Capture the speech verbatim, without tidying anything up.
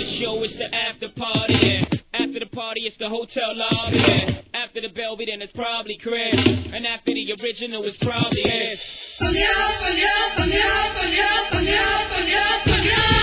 the show, it's the after party. Yeah. After the party, it's the hotel lobby. Yeah. After the Belvy, then it's probably Chris. And after the original, it's probably his.